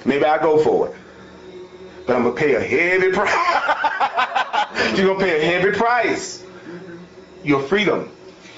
Maybe I go for it. But I'm going to pay a heavy price. You're going to pay a heavy price. Your freedom.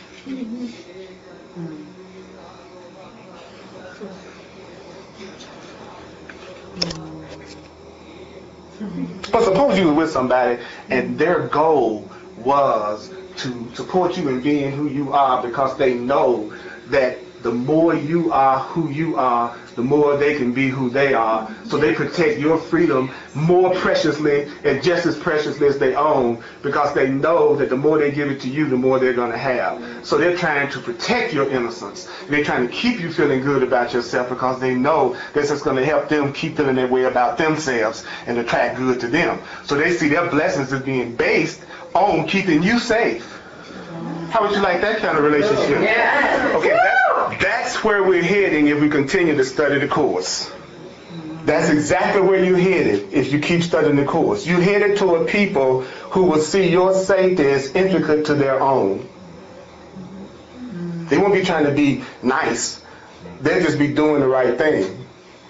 But suppose you were with somebody and their goal was to support you in being who you are, because they know that the more you are who you are, the more they can be who they are. So they protect your freedom more preciously and just as preciously as they own, because they know that the more they give it to you, the more they're going to have. So they're trying to protect your innocence. They're trying to keep you feeling good about yourself, because they know this is going to help them keep feeling that way about themselves and attract good to them. So they see their blessings as being based on keeping you safe. How would you like that kind of relationship? Yeah. Okay, that's where we're heading if we continue to study the course. That's exactly where you're headed if you keep studying the course. You're headed to a people who will see your safety as intricate to their own. They won't be trying to be nice. They'll just be doing the right thing,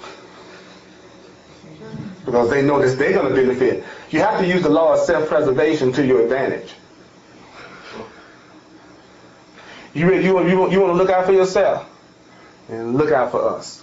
because they know that they're going to benefit. You have to use the law of self-preservation to your advantage. You want to look out for yourself and look out for us.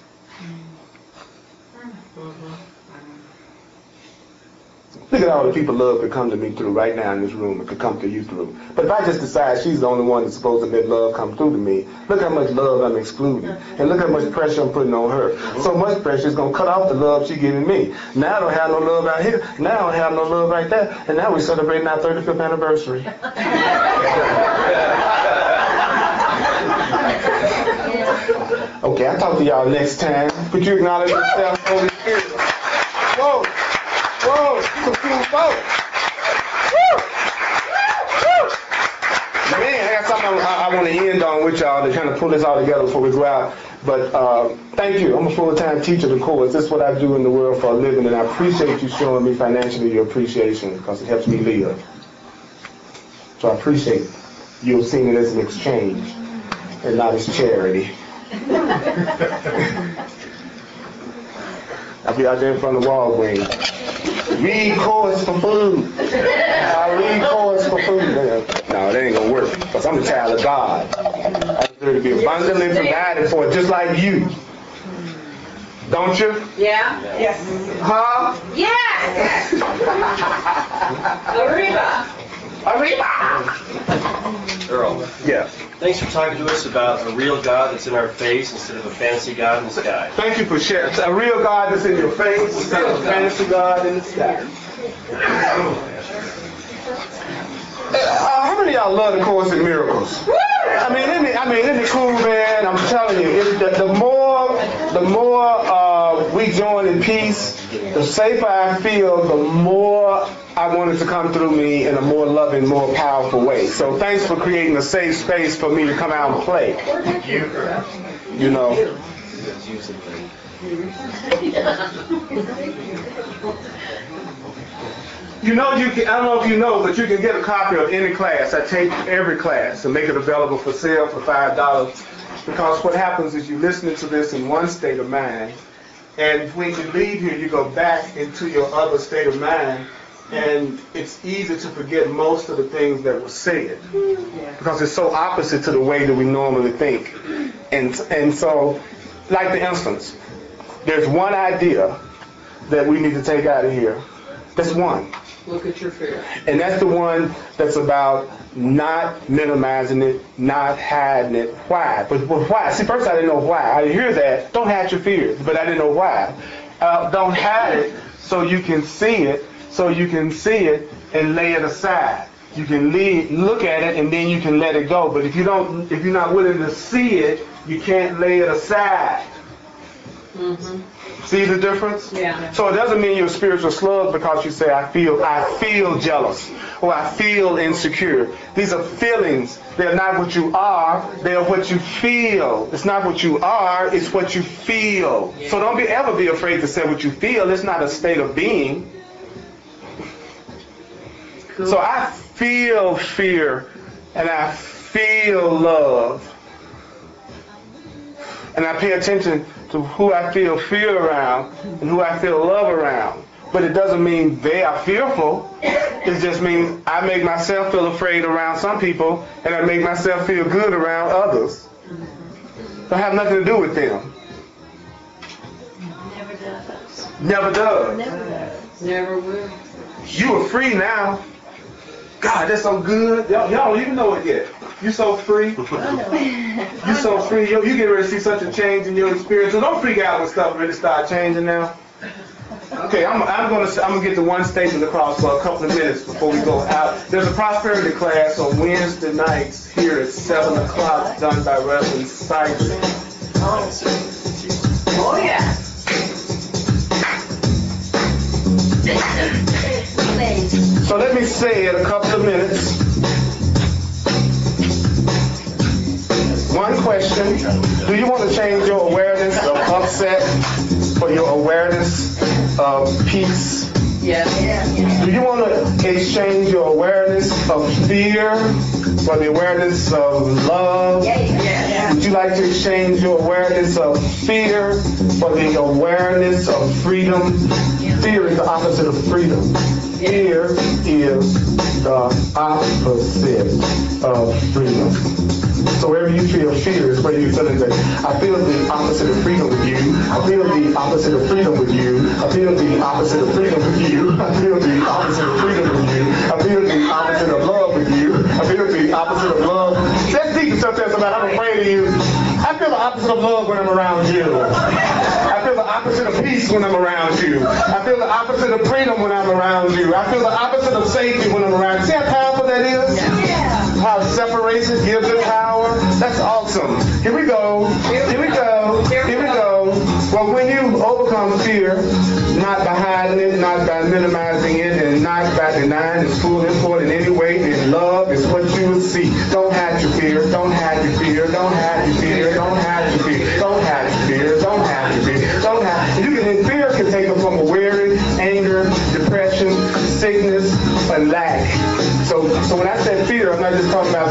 Look at all the people love could come to me through right now in this room, and could come to you through. But if I just decide she's the only one that's supposed to let love come through to me, look how much love I'm excluding. And look how much pressure I'm putting on her. So much pressure is going to cut off the love she's giving me. Now I don't have no love out here. Now I don't have no love right there. And now we're celebrating our 35th anniversary. Okay, I'll talk to y'all next time. Could you acknowledge yourself, Holy Spirit? Whoa, whoa, you a cool folk. Woo, woo. Man, I got something I want to end on with y'all to kind of pull this all together before we go out. But thank you. I'm a full-time teacher of the course. This is what I do in the world for a living, and I appreciate you showing me financially your appreciation, because it helps me live. So I appreciate you seeing it as an exchange and not as charity. I'll be out there in front of Walgreens. Read course for food. I read course for food. No, that ain't gonna work, because I'm a child of God. I deserve to be abundantly provided for, just like you. Don't you? Yeah. Yes. Huh? Yes. Arriba. Arriba! Earl, Yeah. thanks for talking to us about a real God that's in our face instead of a fantasy God in the sky. Thank you for sharing. A real God that's in your face instead of a fantasy God in the sky. How many of y'all love the Course in Miracles? I mean, isn't it cool, man? I'm telling you, the more we join in peace, the safer I feel, the more I want it to come through me in a more loving, more powerful way. So thanks for creating a safe space for me to come out and play. You know. You know, I don't know if you know, but you can get a copy of any class. I take every class and make it available for sale for $5. Because what happens is you listen to this in one state of mind, and when you leave here, you go back into your other state of mind, and it's easy to forget most of the things that were said, because it's so opposite to the way that we normally think. And so, like the instance, there's one idea that we need to take out of here. That's one. Look at your fear. And that's the one that's about not minimizing it, not hiding it. Why? But why? See, first I didn't know why. I hear that. Don't hide your fears, but I didn't know why. Don't hide it so you can see it, and lay it aside. You can look at it and then you can let it go. But if you're not willing to see it, you can't lay it aside. Mm-hmm. See the difference? Yeah. So it doesn't mean you're a spiritual slug because you say, I feel jealous, or I feel insecure. These are feelings. They're not what you are. They are what you feel. It's not what you are. It's what you feel. So don't ever be afraid to say what you feel. It's not a state of being. Cool. So I feel fear and I feel love. and I pay attention to who I feel fear around and who I feel love around. But it doesn't mean they are fearful. It just means I make myself feel afraid around some people, and I make myself feel good around others. Don't have nothing to do with them. Never does. Never does. Never does. Never will. You are free now. God, that's so good. Y'all don't even know it yet. You so free. You so free. You get ready to see such a change in your experience. So don't freak out when stuff really start changing now. Okay, I'm gonna get the one statement across for a couple of minutes before we go out. There's a prosperity class on Wednesday nights here at 7 o'clock done by Reverend Sykes. Oh, yeah. So let me say it a couple of minutes. One question: do you want to change your awareness of upset for your awareness of peace? Yes. Do you want to exchange your awareness of fear for the awareness of love? Would you like to exchange your awareness of fear for the awareness of freedom? Fear is the opposite of freedom. Fear is the opposite of freedom. So wherever you feel fear is where you're feeling that I feel the opposite of freedom with you. I feel the opposite of freedom with you. I feel the opposite of freedom with you. I feel the opposite of freedom with you. I feel the opposite of love with you. I feel the opposite of love. Just think to yourself about I'm afraid of you. I feel the opposite of love when I'm around you. I feel the opposite of peace when I'm around you. I feel the opposite of freedom when I'm around you. I feel the opposite of safety when I'm around you. See how powerful that is? How it separates it, gives it power. That's awesome. Here we go. Here we go. Here we go. Well, when you overcome fear, not by hiding it, not by minimizing it, and not by denying its full import in any way, then love is what you will see. Don't hide your fear. Don't hide your fear. Don't hide your fear. Don't hide your fear. Don't hide your fear. Don't hide your fear. Don't hide. Fear can take them from a worry, anger, depression, sickness, and lack. So when I say fear, I'm not just talking about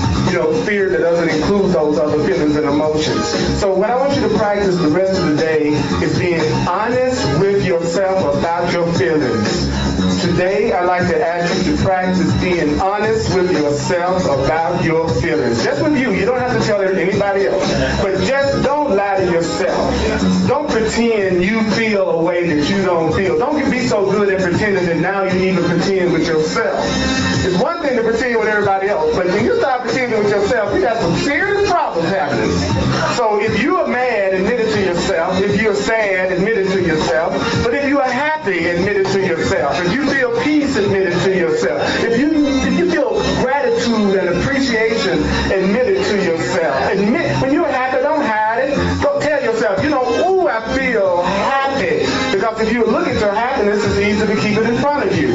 fear that doesn't include those other feelings and emotions. So what I want you to practice the rest of the day is being honest with yourself about your feelings. Today, I'd like to ask you to practice being honest with yourself about your feelings. Just with you. You don't have to tell anybody else. But just don't lie to yourself. Don't pretend you feel a way that you don't feel. Don't be so good at pretending that now you need to pretend with yourself. It's one thing to pretend with everybody else, but when you start pretending with yourself, you got some serious problems happening. So if you are mad, admit it to yourself. If you're sad, admit it to yourself. But if you are happy, admit it to yourself. If you feel peace, admit it to yourself. If you feel gratitude and appreciation, admit it to yourself. Admit when you're happy, don't hide it. Go tell yourself, ooh, I feel happy. Because if you look at your happiness, it's easy to keep it in front of you.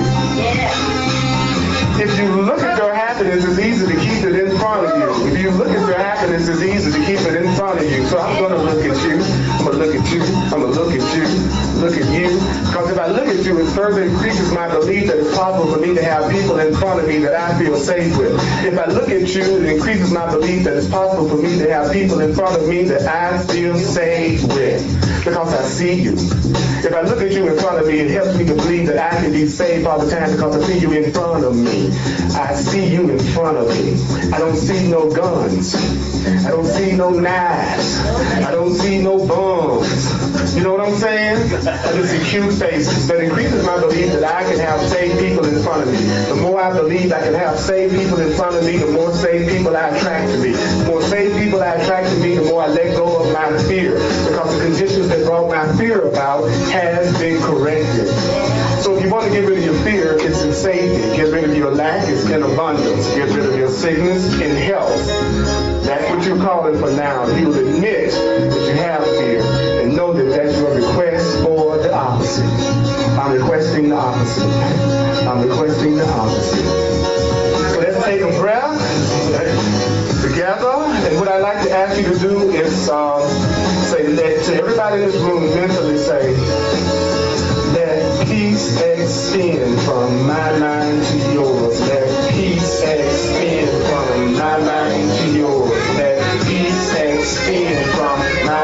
If you look at your happiness, it's easy to keep it in front of you. If you look at your happiness, it's easy to keep it in front of you. So I'm going to look at you. I'm going to look at you. I'm going to look at you. Look at you. Because if I look at you, it further increases my belief that it's possible for me to have people in front of me that I feel safe with. If I look at you, it increases my belief that it's possible for me to have people in front of me that I feel safe with. Because I see you. If I look at you in front of me, it helps me to believe that I can be safe all the time because I see you in front of me. I see you in front of me. I don't see no guns. I don't see no knives. I don't see no bombs. You know what I'm saying? I just see cute faces. That increases my belief that I can have safe people in front of me. The more I believe I can have safe people in front of me, the more safe people I attract to me. The more safe people I attract to me, the more I let go of my fear. Because the conditions that brought my fear about has been corrected. So if you want to get rid of your fear, it's in safety. Get rid of your lack, it's in abundance. Get rid of your sickness, in health. That's what you're calling for now. You will admit that you have fear and know that that's your request for the opposite. I'm requesting the opposite. I'm requesting the opposite. So let's take a breath together. And what I'd like to ask you to do is say, to everybody in this room, mentally say, let peace extend from my mind to yours. Let peace extend from my mind to yours. Let peace extend from my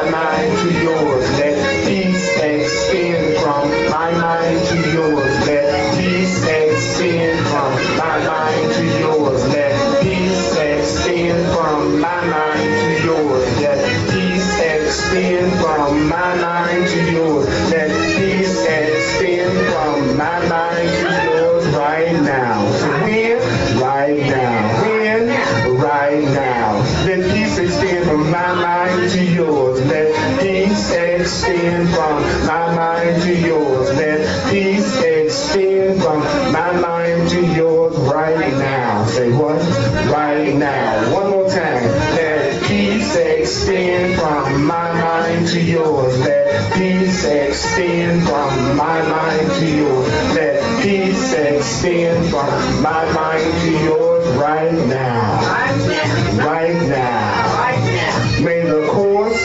extend from my mind to yours. Let peace extend from my mind to yours right now. So when? Right now. When? Right now. Let peace extend from my mind to yours. Let peace extend from my mind to yours. Let peace extend from my mind to yours right now. Say what? Right now. One more time. Let peace extend from my mind to yours. Let peace extend from my mind to yours. Let peace extend from my mind to yours right now. Right now. May the course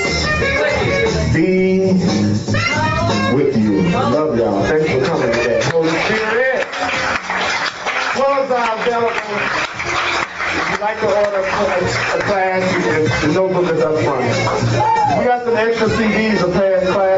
be with you. Love y'all. Thanks for coming today. Holy Spirit. Close our delegate. If you'd like to order a class, the notebook is up front. We got some extra CDs of past class.